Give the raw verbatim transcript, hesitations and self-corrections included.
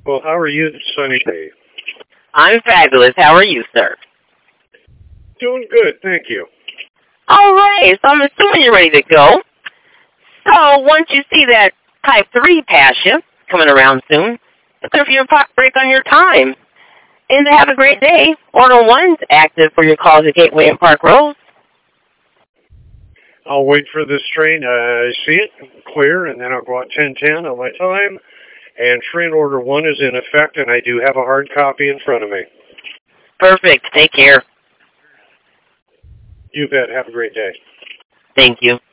Well, how are you this sunny day? I'm fabulous. How are you, sir? Doing good, thank you. All right, so I'm assuming you're ready to go. So once you see that Type three pass you, coming around soon, look for your pop break on your time. And have a great day. Order one's active for your calls at Gateway and Park Rose. I'll wait for this train. Uh, I see it clear, and then I'll go out ten ten on my time. And train order one is in effect, and I do have a hard copy in front of me. Perfect. Take care. You bet. Have a great day. Thank you.